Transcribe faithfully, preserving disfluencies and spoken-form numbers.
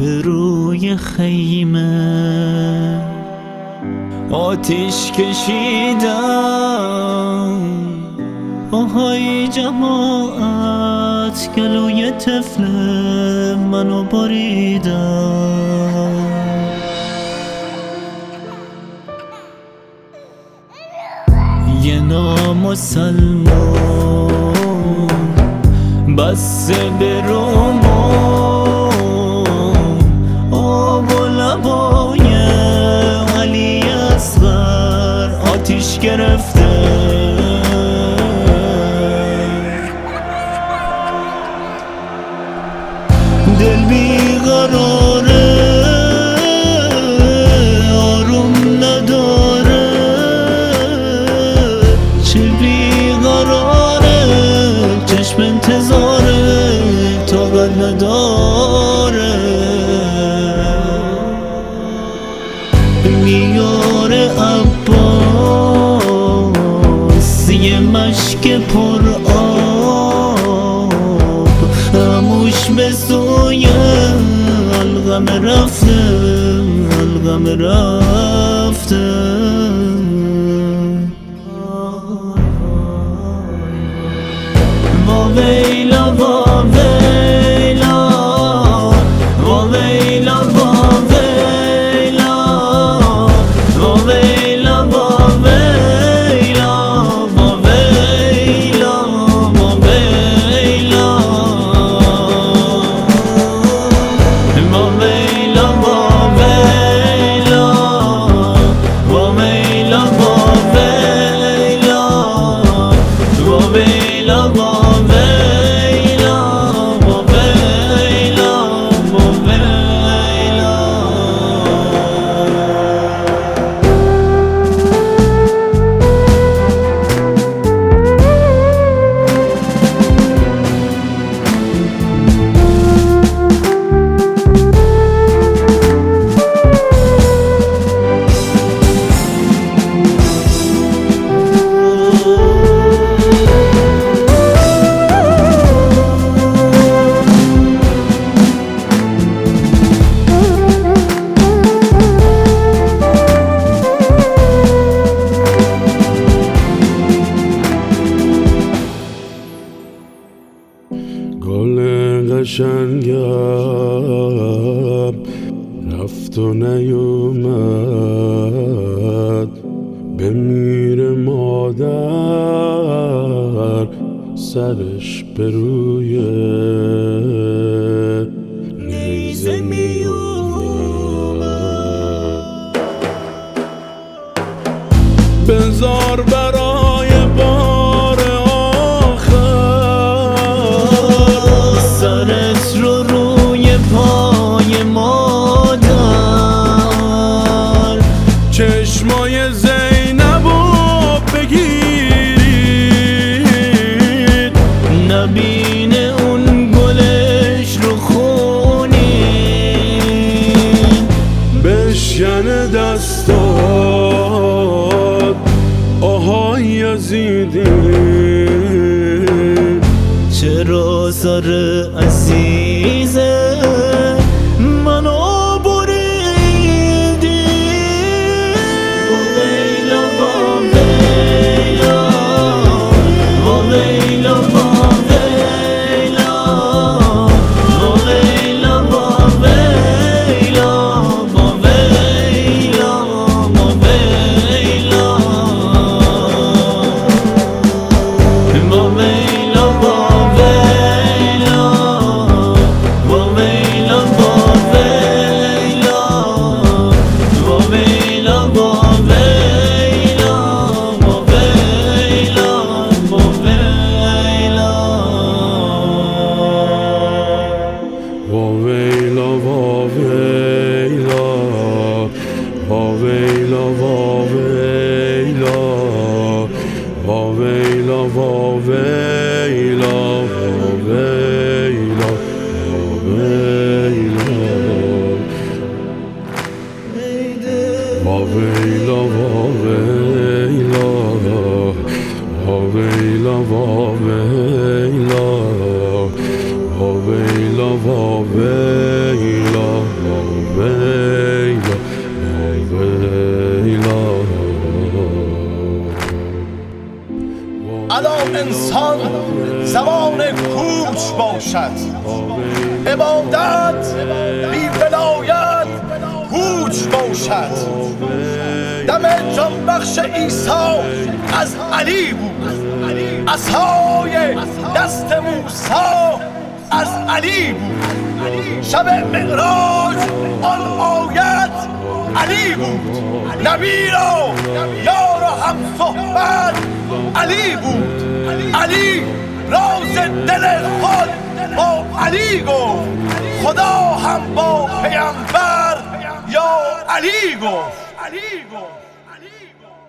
به روی خیمه آتیش کشیدم، آهای جماعت گلوی طفل منو بریدم. یه نامسلمون بسته به رومون، آب و لبای علی اصغر آتیش گرفته. دل بیقراره، آروم نداره، چه بیقراره، چشم انتظاره، طاقت نداره. میاره عباس یه مشک پر آب، خاموش به سوی الغم رفته، الغم رفته. وا ویلا وا ویلا، وا ویلا وا ویلا، وا ویلا وا ویلا، وا ویلا وا ویلا، وا ویلا وا ویلا، وا ویلا وا ویلا، وا ویلا وا گل قشنگم رفت و نیومد، بمیره مادر سرش به روی نیزه میومد. بذار برای بار سرت رو روی پای مادر، چشمای زینبو بگیرید، نبینه اون گلش رو خونید، بشکنه دستات آهای یزیدی. چرا سر عزیزه منو بریدی؟ وا ویلا وا ویلا، وا ویلا وا ویلا، وا ویلا وا ویلا، وا ویلا وا ویلا، وا ویلا وا واویلا واویلا ویلا ویلا ویلا. الان انسان زمان کوچ باشد، عبادت بی ولایت پوچ باشد. دم جان بخش عیسی از علی بود، عصای دست موسی از علی بود. شب معراج آن آیت علی بود، نبی را یار و هم صحبت علی بود. علی راز دل خود با علی گفت، خدا هم با پیامبر یا علی گفت.